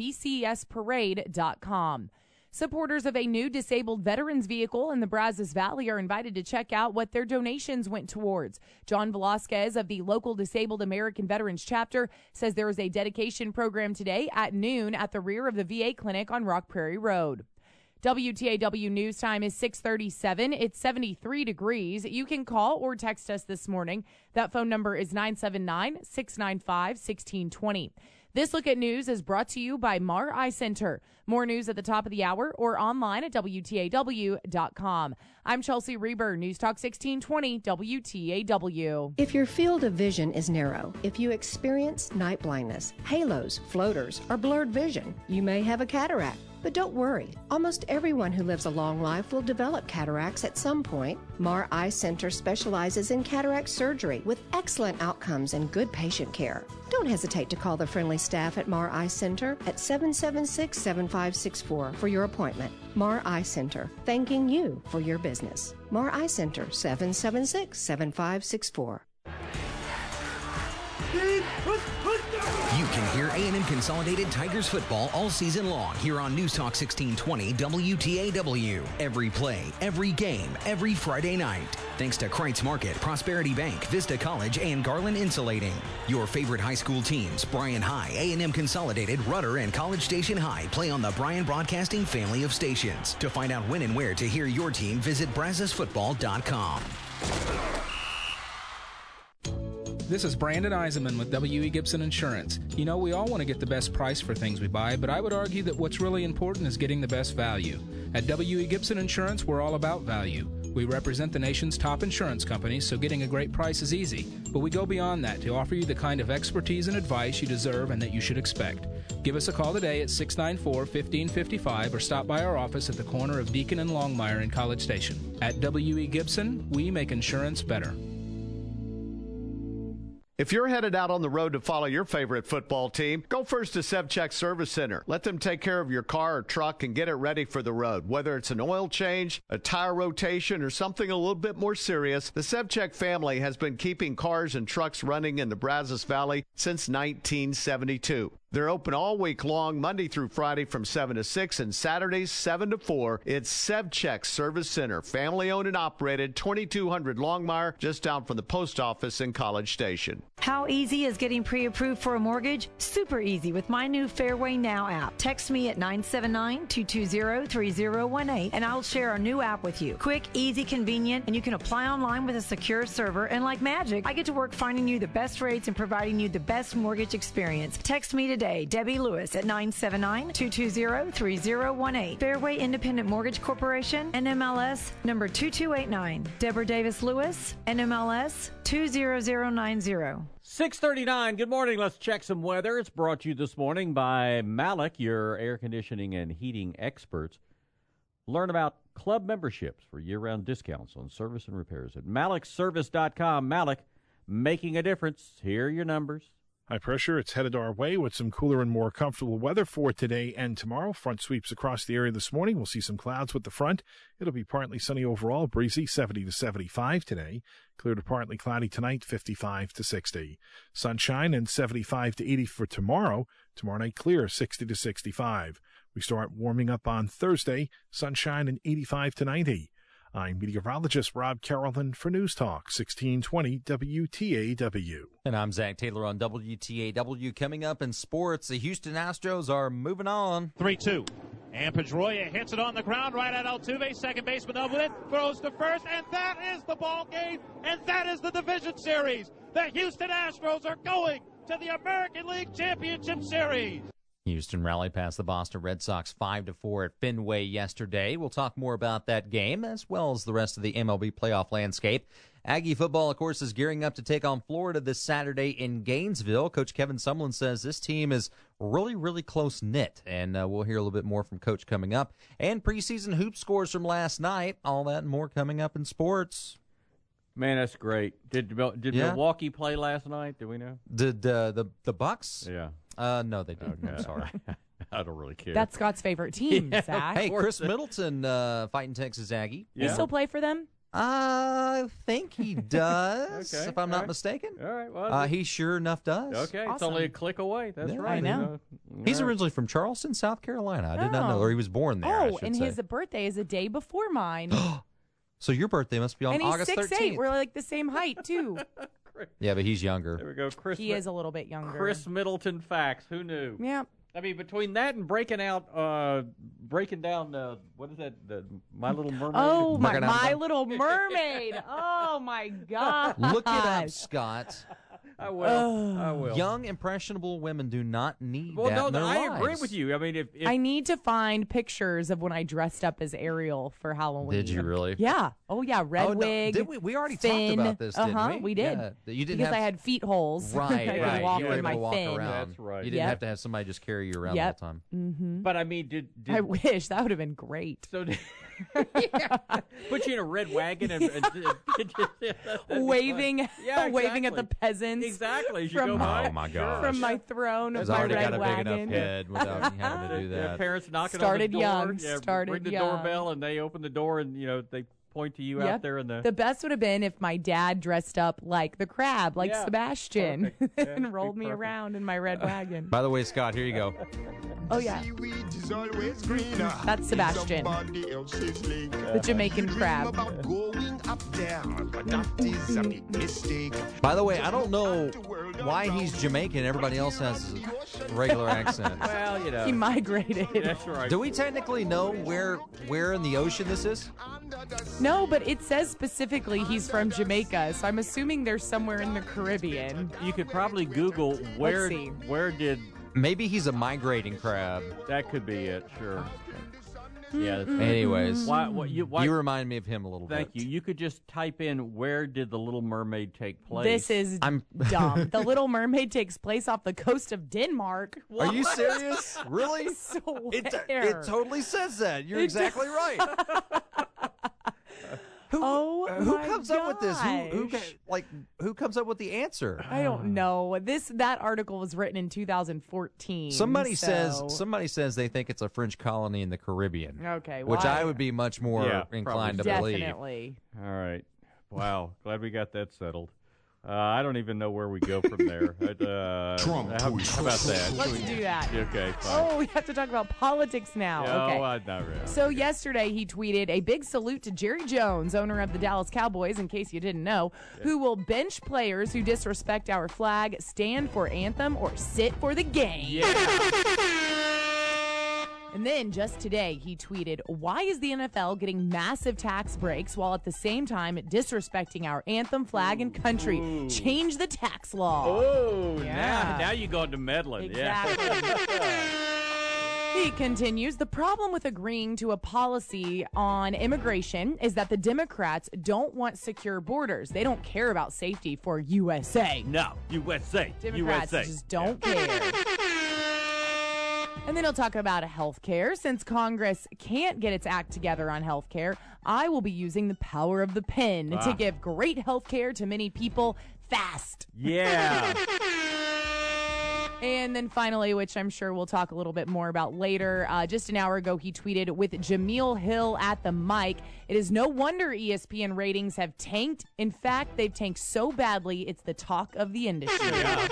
bcsparade.com. Supporters of a new disabled veterans vehicle in the Brazos Valley are invited to check out what their donations went towards. John Velasquez of the local Disabled American Veterans chapter says there is a dedication program today at noon at the rear of the VA clinic on Rock Prairie Road. WTAW News Time is 6:37. It's 73 degrees. You can call or text us this morning. That phone number is 979-695-1620. This Look at News is brought to you by Mar Eye Center. More news at the top of the hour or online at WTAW.com. I'm Chelsea Reber, News Talk 1620 WTAW. If your field of vision is narrow, if you experience night blindness, halos, floaters, or blurred vision, you may have a cataract. But don't worry, almost everyone who lives a long life will develop cataracts at some point. Mar Eye Center specializes in cataract surgery with excellent outcomes and good patient care. Don't hesitate to call the friendly staff at Mar Eye Center at 776-7564 for your appointment. Mar Eye Center, thanking you for your business. Mar Eye Center, 776-7564. You can hear A&M Consolidated Tigers football all season long here on News Talk 1620 WTAW. Every play, every game, every Friday night. Thanks to Kreitz Market, Prosperity Bank, Vista College, and Garland Insulating. Your favorite high school teams, Bryan High, A&M Consolidated, Rudder, and College Station High, play on the Bryan Broadcasting family of stations. To find out when and where to hear your team, visit BrazosFootball.com. This is Brandon Eisenman with W.E. Gibson Insurance. You know, we all want to get the best price for things we buy, but I would argue that what's really important is getting the best value. At W.E. Gibson Insurance, we're all about value. We represent the nation's top insurance companies, so getting a great price is easy. But we go beyond that to offer you the kind of expertise and advice you deserve and that you should expect. Give us a call today at 694-1555 or stop by our office at the corner of Deacon and Longmire in College Station. At W.E. Gibson, we make insurance better. If you're headed out on the road to follow your favorite football team, go first to Sevchek Service Center. Let them take care of your car or truck and get it ready for the road. Whether it's an oil change, a tire rotation, or something a little bit more serious, the Sevchek family has been keeping cars and trucks running in the Brazos Valley since 1972. They're open all week long, Monday through Friday from 7 to 6 and Saturdays 7 to 4. It's Sevchek Service Center, family owned and operated, 2200 Longmire, just down from the post office in College Station. How easy is getting pre-approved for a mortgage? Super easy with my new Fairway Now app. Text me at 979-220-3018 and I'll share our new app with you. Quick, easy, convenient, and you can apply online with a secure server. And like magic, I get to work finding you the best rates and providing you the best mortgage experience. Text me today, Debbie Lewis, at 979-220-3018. Fairway Independent Mortgage Corporation, NMLS number 2289. Deborah Davis Lewis, NMLS 20090. 6:39. Good morning. Let's check some weather. It's brought to you this morning by Malik, your air conditioning and heating experts. Learn about club memberships for year-round discounts on service and repairs at MalikService.com. Malik, making a difference. Here are your numbers. High pressure, it's headed our way with some cooler and more comfortable weather for today and tomorrow. Front sweeps across the area this morning. We'll see some clouds with the front. It'll be partly sunny overall, breezy, 70 to 75 today. Clear to partly cloudy tonight, 55 to 60. Sunshine and 75 to 80 for tomorrow. Tomorrow night clear, 60 to 65. We start warming up on Thursday, sunshine and 85 to 90. I'm meteorologist Rob Carrollton for News Talk 1620 WTAW. And I'm Zach Taylor on WTAW. Coming up in sports, the Houston Astros are moving on. 3-2. And Pedroia hits it on the ground right at Altuve. Second baseman up with it. Throws to first. And that is the ball game. And that is the division series. The Houston Astros are going to the American League Championship Series. Houston rallied past the Boston Red Sox 5-4 at Fenway yesterday. We'll talk more about that game as well as the rest of the MLB playoff landscape. Aggie football, of course, is gearing up to take on Florida this Saturday in Gainesville. Coach Kevin Sumlin says this team is really, really close-knit, and we'll hear a little bit more from Coach coming up. And preseason hoop scores from last night, all that and more coming up in sports. Man, that's great. Did Milwaukee play last night? Do we know? Did the Bucks? Yeah. No, they didn't. Okay. I'm sorry. I don't really care. That's Scott's favorite team, Zach. Hey, Chris Middleton fighting Texas Aggie. You still play for them? I think he does, Okay, if I'm not mistaken. All right. Well, he sure enough does. okay, it's awesome. only a click away. That's Yeah, right. I know. He's originally from Charleston, South Carolina. I did not know, or he was born there. I Oh, should and say. his birthday is a day before mine. So your birthday must be on and he's August 13th. 6'8". We're like the same height, too. Yeah, but he's younger. There we go. He is a little bit younger. Chris Middleton facts. Who knew? Yeah. I mean, between that and breaking down, what is that? The My Little Mermaid. Oh, my Little Mermaid. Oh, my God. Look it up, Scott. I will. Young, impressionable women do not need Well, that no, in their I lives. agree with you. I mean, if I need to find pictures of when I dressed up as Ariel for Halloween. Did you really? Yeah. Oh, yeah. Red wig. Did we? We already fin. talked about this, didn't we? We did. Yeah, you didn't because have... I had feet holes. Right, I right. could walk You were with able my to walk fin. around. That's right. You didn't have to have somebody just carry you around all the time. Mm-hmm. But I mean, did I wish that would have been great. So put you in a red wagon and waving, yeah, waving at the peasants. Exactly. From oh my gosh! From my throne of He's my already red got a wagon. big enough head without having to do that. Yeah, parents knocking Started on the door. young. Yeah, Started ring the young. doorbell and they open the door and they point to you Yep. out there in the. The best would have been if my dad dressed up like the crab, like Yeah. Sebastian, Perfect. Yeah, and rolled me perfect. around in my red wagon. By the way, Scott, here you go. Oh yeah, that's Sebastian, the Jamaican crab. By the way, I don't know why he's Jamaican. Everybody else has a regular accent. Well, He migrated. That's right. Do we technically know where in the ocean this is? No, but it says specifically he's from Jamaica, so I'm assuming they're somewhere in the Caribbean. You could probably Google where see. did. Maybe he's a migrating crab. That could be it. Sure. Yeah. That's Anyways, why you remind me of him a little Thank bit. you. You could just type in where did the Little Mermaid take place. This is dumb. The Little Mermaid takes place off the coast of Denmark. Are you serious? Really? So It where? totally says that. You're exactly right. Who comes up with this? Who comes up with the answer? I don't know. That article was written in 2014. Somebody so- says they think it's a French colony in the Caribbean. Okay, which why? I would be much more inclined to believe. Definitely. All right. Wow. Glad we got that settled. I don't even know where we go from there. Trump. How about that? Let's do that. Okay, fine. Oh, we have to talk about politics now. Yeah, okay. not really. So yesterday he tweeted a big salute to Jerry Jones, owner of the Dallas Cowboys, in case you didn't know, who will bench players who disrespect our flag, stand for anthem, or sit for the game. Yeah. And then just today he tweeted, why is the NFL getting massive tax breaks while at the same time disrespecting our anthem, flag, and country? Ooh. Change the tax law. Oh, Yeah. now you go into meddling. Exactly. Yeah. He continues, the problem with agreeing to a policy on immigration is that the Democrats don't want secure borders. They don't care about safety for USA. No, USA. Democrats USA. just don't care. And then he'll talk about health care. Since Congress can't get its act together on health care, I will be using the power of the pen to give great health care to many people fast. Yeah. And then finally, which I'm sure we'll talk a little bit more about later, just an hour ago he tweeted, with Jameel Hill at the mic, it is no wonder ESPN ratings have tanked. In fact, they've tanked so badly, it's the talk of the industry. Yeah.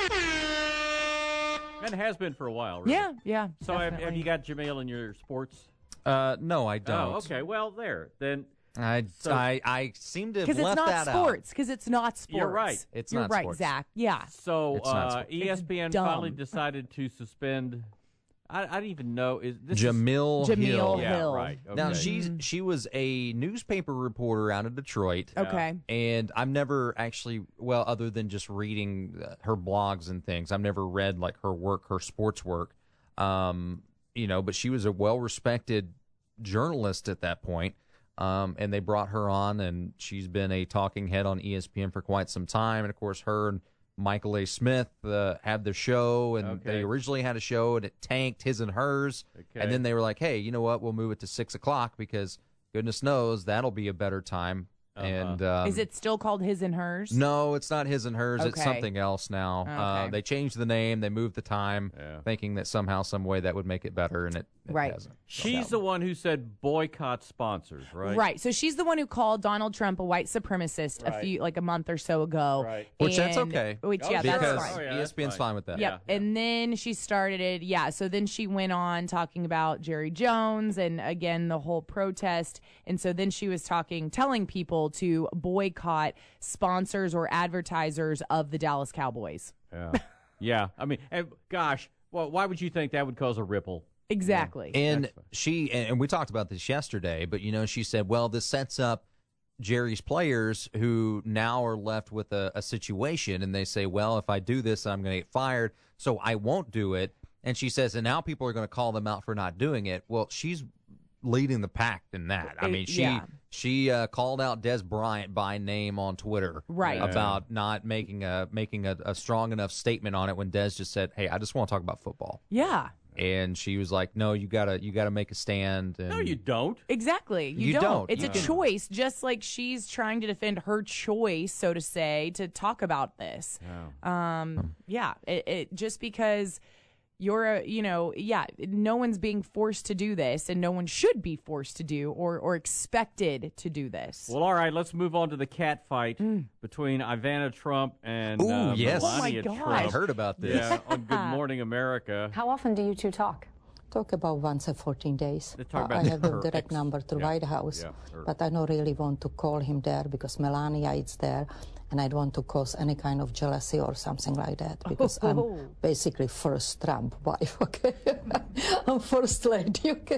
And it has been for a while, really. Yeah. So have you got Jameel in your sports? No, I don't. Oh, okay. Well, there. Then I seem to have because left that out. Because it's not sports. You're right. You're right, sports. Zach. Yeah. So It's not sports. ESPN finally decided to suspend. I don't even know. Is this Jameel Hill? Yeah, right. Okay. Now she was a newspaper reporter out of Detroit. Okay. And I've never actually, well, other than just reading her blogs and things, I've never read like her work, her sports work. But she was a well-respected journalist at that point. And they brought her on, and she's been a talking head on ESPN for quite some time. And of course, her and Michael A. Smith had their show, and they originally had a show, and it tanked, his and hers. Okay. And then they were like, hey, you know what? We'll move it to 6 o'clock because goodness knows that'll be a better time. And is it still called His and Hers? No, it's not His and Hers. Okay. It's something else now. Okay. They changed the name. They moved the time, thinking that somehow, some way that would make it better, and it hasn't. She's the one who said boycott sponsors, right? Right. So she's the one who called Donald Trump a white supremacist a month or so ago. Right. Which that's okay. That's because fine. ESPN's fine with that. Yep. Yeah. And then she started, so then she went on talking about Jerry Jones and, again, the whole protest. And so then she was telling people to boycott sponsors or advertisers of the Dallas Cowboys. Yeah. Yeah. I mean, gosh, why would you think that would cause a ripple? Exactly. And and we talked about this yesterday, but, she said, well, this sets up Jerry's players who now are left with a situation, and they say, well, if I do this, I'm going to get fired, so I won't do it. And she says, and now people are going to call them out for not doing it. Well, she's leading the pack in that. I mean, she called out Des Bryant by name on Twitter about not making a strong enough statement on it when Des just said, hey, I just want to talk about football. Yeah. And she was like, no, you gotta make a stand. And no, you don't. Exactly. You don't. It's a choice, just like she's trying to defend her choice, so to say, to talk about this. It just because you're no one's being forced to do this, and no one should be forced to do or expected to do this. Well, all right, let's move on to the cat fight between Ivana Trump and Melania Trump. I heard about this. Yeah, on Good Morning America. How often do you two talk? Talk about once every 14 days. I have the direct number to White House, but I don't really want to call him there because Melania is there, and I don't want to cause any kind of jealousy or something like that because I'm basically first Trump wife, okay? I'm first lady, okay?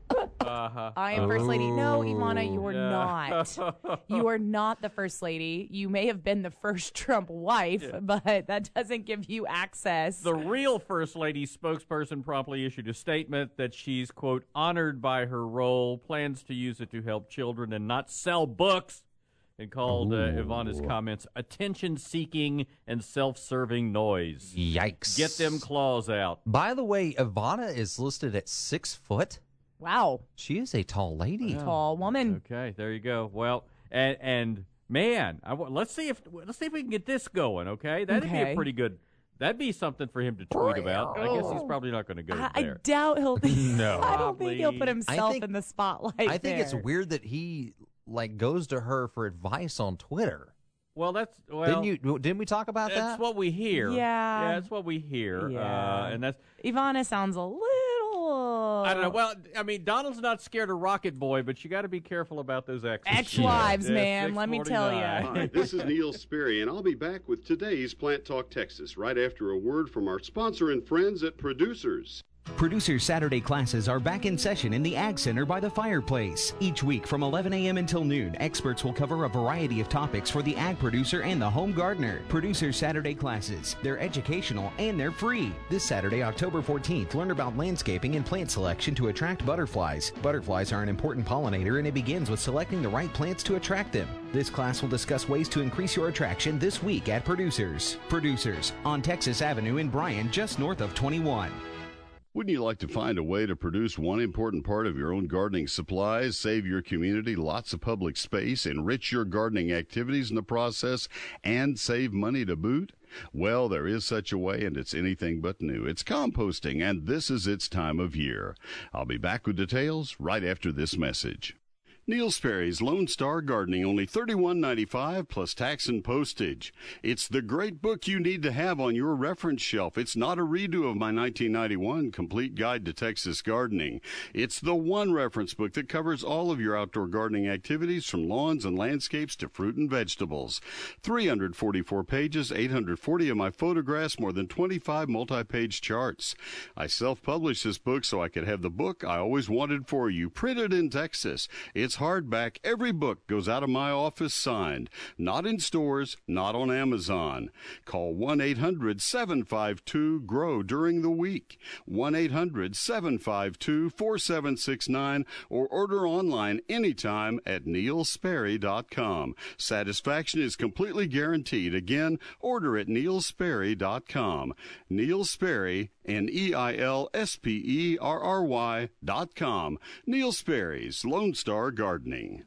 I am first lady. No, Ivana, you are not. You are not the first lady. You may have been the first Trump wife, but that doesn't give you access. The real first lady spokesperson promptly issued a statement that she's, quote, honored by her role, plans to use it to help children and not sell books, and called Ivana's comments attention-seeking and self-serving noise. Yikes. Get them claws out. By the way, Ivana is listed at 6 foot. Wow. She is a tall lady. Tall woman. Okay, there you go. Well, and man, let's see if we can get this going, okay? That'd be a pretty good. That'd be something for him to tweet about. I guess he's probably not going to go there. I doubt he'll. No. I don't think he'll put himself in the spotlight. I think it's weird that he goes to her for advice on Twitter. Well, didn't we talk about that? That's what we hear. Yeah, that's what we hear. Yeah. And that's Ivana sounds a little. I don't know. Well, I mean, Donald's not scared of Rocket Boy, but you got to be careful about those ex-wives, man. Let me tell you. Hi, this is Neil Sperry, and I'll be back with today's Plant Talk Texas right after a word from our sponsor and friends at Producers. Producers Saturday classes are back in session in the Ag Center by the fireplace. Each week from 11 a.m. until noon, experts will cover a variety of topics for the ag producer and the home gardener. Producers Saturday classes. They're educational and they're free. This Saturday, October 14th, learn about landscaping and plant selection to attract butterflies. Butterflies are an important pollinator, and it begins with selecting the right plants to attract them. This class will discuss ways to increase your attraction this week at Producers. Producers on Texas Avenue in Bryan, just north of 21. Wouldn't you like to find a way to produce one important part of your own gardening supplies, save your community lots of public space, enrich your gardening activities in the process, and save money to boot? Well, there is such a way, and it's anything but new. It's composting, and this is its time of year. I'll be back with details right after this message. Neil Sperry's Lone Star Gardening, only $31.95 plus tax and postage. It's the great book you need to have on your reference shelf. It's not a redo of my 1991 Complete Guide to Texas Gardening. It's the one reference book that covers all of your outdoor gardening activities, from lawns and landscapes to fruit and vegetables. 344 pages, 840 of my photographs, more than 25 multi-page charts. I self-published this book so I could have the book I always wanted for you, printed in Texas. It's hardback. Every book goes out of my office signed. Not in stores, not on Amazon. Call 1-800-752-GROW during the week. 1-800-752-4769 or order online anytime at neilsperry.com. Satisfaction is completely guaranteed. Again, order at neilsperry.com. Neil Sperry, NeilSperry.com. Neil Sperry's Lone Star Gardening.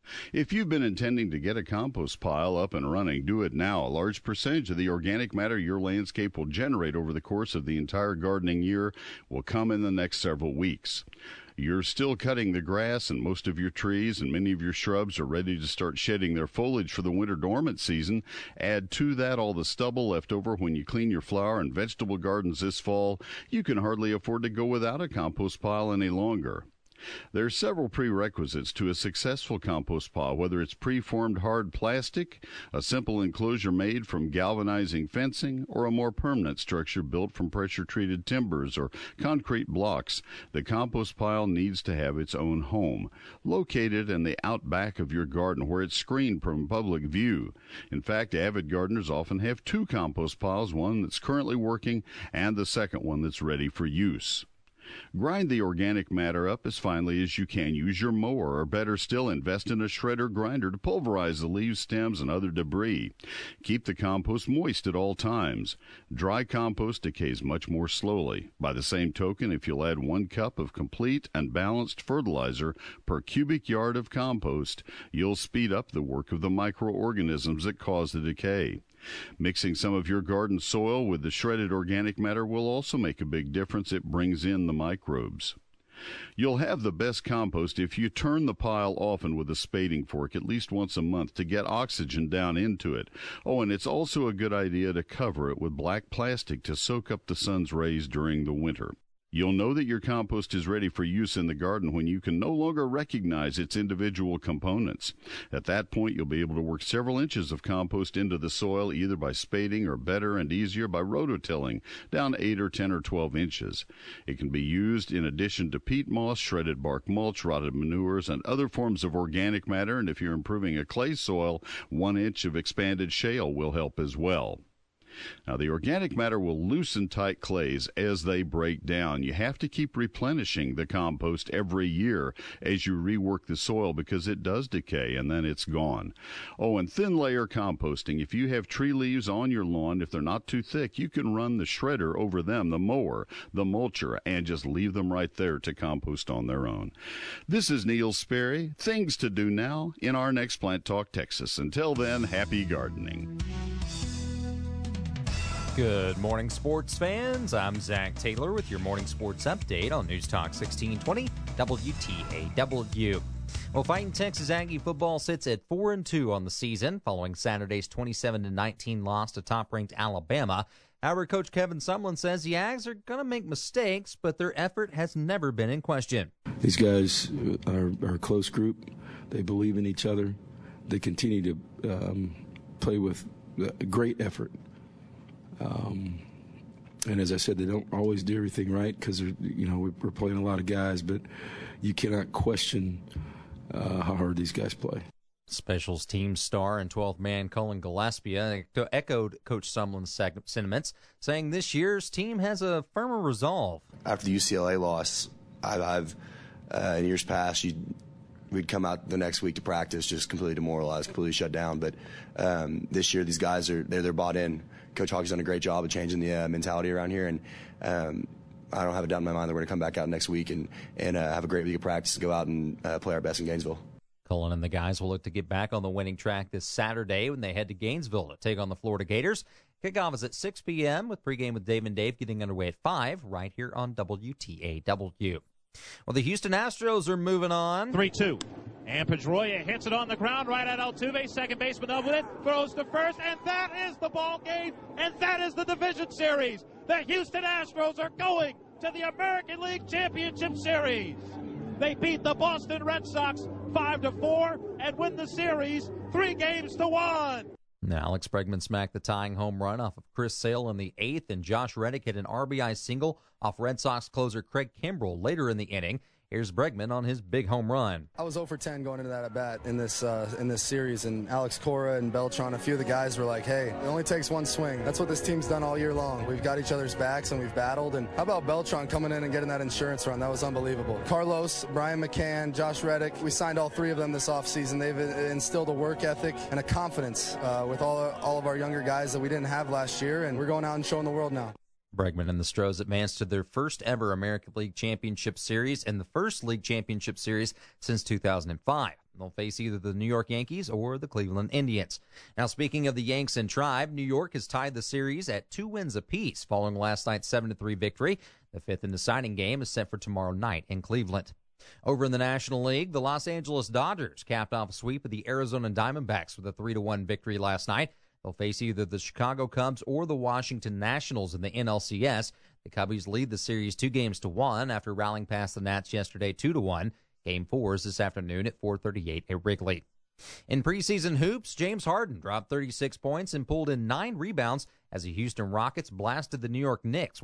If you've been intending to get a compost pile up and running, do it now. A large percentage of the organic matter your landscape will generate over the course of the entire gardening year will come in the next several weeks. You're still cutting the grass, and most of your trees and many of your shrubs are ready to start shedding their foliage for the winter dormant season. Add to that all the stubble left over when you clean your flower and vegetable gardens this fall. You can hardly afford to go without a compost pile any longer. There are several prerequisites to a successful compost pile, whether it's preformed hard plastic, a simple enclosure made from galvanizing fencing, or a more permanent structure built from pressure-treated timbers or concrete blocks. The compost pile needs to have its own home, located in the outback of your garden where it's screened from public view. In fact, avid gardeners often have two compost piles, one that's currently working and the second one that's ready for use. Grind the organic matter up as finely as you can. Use your mower, or better still, invest in a shredder grinder to pulverize the leaves, stems, and other debris. Keep the compost moist at all times. Dry compost decays much more slowly. By the same token, if you'll add 1 cup of complete and balanced fertilizer per cubic yard of compost, you'll speed up the work of the microorganisms that cause the decay. Mixing some of your garden soil with the shredded organic matter will also make a big difference. It brings in the microbes. You'll have the best compost if you turn the pile often with a spading fork at least once a month to get oxygen down into it. Oh, and it's also a good idea to cover it with black plastic to soak up the sun's rays during the winter. You'll know that your compost is ready for use in the garden when you can no longer recognize its individual components. At that point, you'll be able to work several inches of compost into the soil, either by spading or better and easier by rototilling, down 8 or 10 or 12 inches. It can be used in addition to peat moss, shredded bark mulch, rotted manures, and other forms of organic matter, and if you're improving a clay soil, 1 inch of expanded shale will help as well. Now, the organic matter will loosen tight clays as they break down. You have to keep replenishing the compost every year as you rework the soil because it does decay and then it's gone. Oh, and thin layer composting. If you have tree leaves on your lawn, if they're not too thick, you can run the shredder over them, the mower, the mulcher, and just leave them right there to compost on their own. This is Neil Sperry. Things to do now in our next Plant Talk Texas. Until then, happy gardening. Good morning, sports fans. I'm Zach Taylor with your morning sports update on News Talk 1620 WTAW. Well, Fighting Texas Aggie football sits at 4-2 on the season following Saturday's 27-19 loss to top-ranked Alabama. However, Coach Kevin Sumlin says the Ags are going to make mistakes, but their effort has never been in question. These guys are a close group. They believe in each other. They continue to play with great effort. And as I said, they don't always do everything right because, we're playing a lot of guys, but you cannot question how hard these guys play. Specials team star and 12th man Colin Gillespie echoed Coach Sumlin's sentiments, saying this year's team has a firmer resolve. After the UCLA loss, I've in years past, we'd come out the next week to practice just completely demoralized, completely shut down. But this year, these guys they're bought in. Coach Hogg's done a great job of changing the mentality around here, and I don't have a doubt in my mind that we're going to come back out next week and have a great week of practice and go out and play our best in Gainesville. Cullen and the guys will look to get back on the winning track this Saturday when they head to Gainesville to take on the Florida Gators. Kickoff is at 6 p.m. with pregame with Dave and Dave getting underway at 5 right here on WTAW. Well, the Houston Astros are moving on. 3-2. And Pedroia hits it on the ground right at Altuve. Second baseman up with it. Throws to first. And that is the ball game. And that is the division series. The Houston Astros are going to the American League Championship Series. They beat the Boston Red Sox 5-4 and win the series 3-1. Now, Alex Bregman smacked the tying home run off of Chris Sale in the 8th, and Josh Reddick hit an RBI single off Red Sox closer Craig Kimbrell later in the inning. Here's Bregman on his big home run. I was 0 for 10 going into that at bat in this series, and Alex Cora and Beltran, a few of the guys were like, hey, it only takes one swing. That's what this team's done all year long. We've got each other's backs and we've battled. And how about Beltran coming in and getting that insurance run? That was unbelievable. Carlos, Brian McCann, Josh Reddick, we signed all 3 of them this offseason. They've instilled a work ethic and a confidence with all of our younger guys that we didn't have last year, and we're going out and showing the world now. Bregman and the Stros advanced to their first ever American League Championship Series and the first League Championship Series since 2005. They'll face either the New York Yankees or the Cleveland Indians. Now, speaking of the Yanks and Tribe, New York has tied the series at 2 wins apiece following last night's 7-3 victory. The 5th and deciding game is set for tomorrow night in Cleveland. Over in the National League, the Los Angeles Dodgers capped off a sweep of the Arizona Diamondbacks with a 3-1 victory last night. They'll face either the Chicago Cubs or the Washington Nationals in the NLCS. The Cubbies lead the series 2-1 after rallying past the Nats yesterday 2-1. Game 4 is this afternoon at 4:38 at Wrigley. In preseason hoops, James Harden dropped 36 points and pulled in 9 rebounds as the Houston Rockets blasted the New York Knicks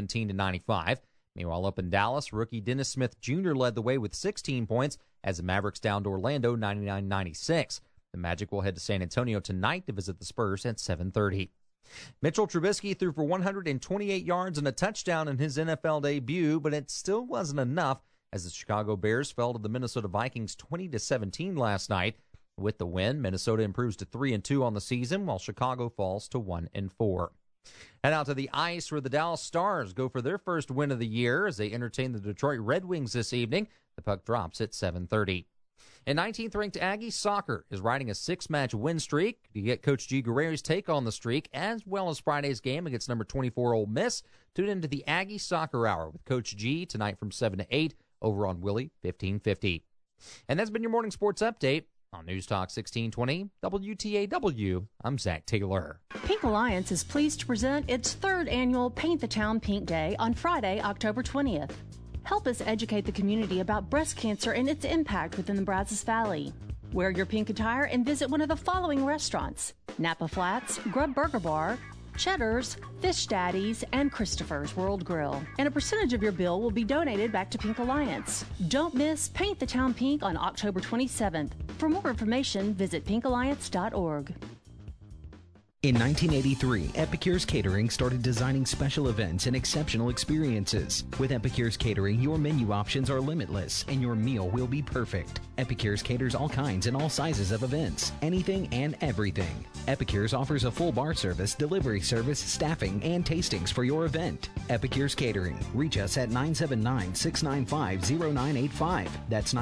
117-95. Meanwhile, up in Dallas, rookie Dennis Smith Jr. led the way with 16 points as the Mavericks downed Orlando 99-96. The Magic will head to San Antonio tonight to visit the Spurs at 7:30. Mitchell Trubisky threw for 128 yards and a touchdown in his NFL debut, but it still wasn't enough as the Chicago Bears fell to the Minnesota Vikings 20-17 last night. With the win, Minnesota improves to 3-2 on the season, while Chicago falls to 1-4. Head out to the ice where the Dallas Stars go for their first win of the year as they entertain the Detroit Red Wings this evening. The puck drops at 7:30. And 19th-ranked Aggie Soccer is riding a 6-match win streak. You get Coach G. Guerrero's take on the streak, as well as Friday's game against number 24 Ole Miss. Tune into the Aggie Soccer Hour with Coach G tonight from 7 to 8 over on Willie 1550. And that's been your morning sports update on News Talk 1620 WTAW. I'm Zach Taylor. Pink Alliance is pleased to present its 3rd annual Paint the Town Pink Day on Friday, October 20th. Help us educate the community about breast cancer and its impact within the Brazos Valley. Wear your pink attire and visit one of the following restaurants: Napa Flats, Grub Burger Bar, Cheddar's, Fish Daddy's, and Christopher's World Grill. And a percentage of your bill will be donated back to Pink Alliance. Don't miss Paint the Town Pink on October 27th. For more information, visit pinkalliance.org. In 1983, Epicure's Catering started designing special events and exceptional experiences. With Epicure's Catering, your menu options are limitless, and your meal will be perfect. Epicure's caters all kinds and all sizes of events, anything and everything. Epicure's offers a full bar service, delivery service, staffing, and tastings for your event. Epicure's Catering. Reach us at 979-695-0985. That's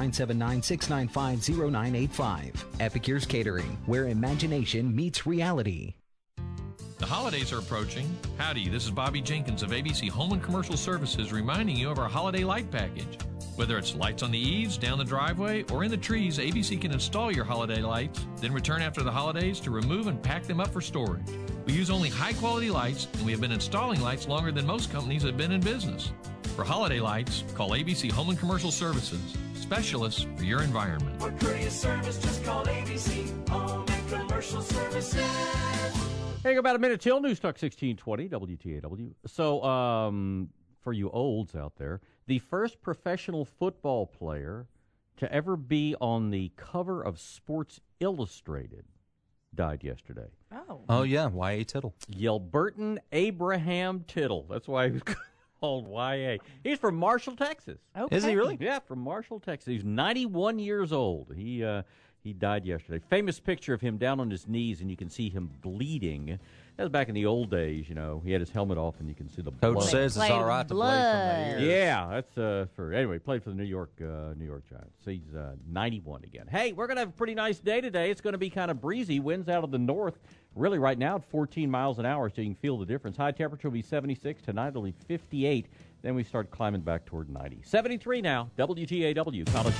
979-695-0985. Epicure's Catering, where imagination meets reality. The holidays are approaching. Howdy, this is Bobby Jenkins of ABC Home and Commercial Services reminding you of our holiday light package. Whether it's lights on the eaves, down the driveway, or in the trees, ABC can install your holiday lights, then return after the holidays to remove and pack them up for storage. We use only high-quality lights, and we have been installing lights longer than most companies have been in business. For holiday lights, call ABC Home and Commercial Services, specialists for your environment. For courteous service, just call ABC Home and Commercial Services. Hey, about a minute till News Talk 1620 WTAW. So, for you olds out there, the first professional football player to ever be on the cover of Sports Illustrated died yesterday. Oh yeah, Y.A. Tittle. Yelburton Abraham Tittle. That's why he was called Y.A. He's from Marshall, Texas. Okay. Is he really? Yeah, from Marshall, Texas. He's 91 years old. He He died yesterday. Famous picture of him down on his knees, and you can see him bleeding. That was back in the old days, you know. He had his helmet off, and you can see the blood. Coach says it's all right to bleed from the ears. Yeah, that's anyway, played for the New York Giants. He's 91 again. Hey, we're going to have a pretty nice day today. It's going to be kind of breezy. Winds out of the north. Really, right now, at 14 miles an hour, so you can feel the difference. High temperature will be 76. Tonight, it'll be 58. Then we start climbing back toward 90. 73 now. WTAW College.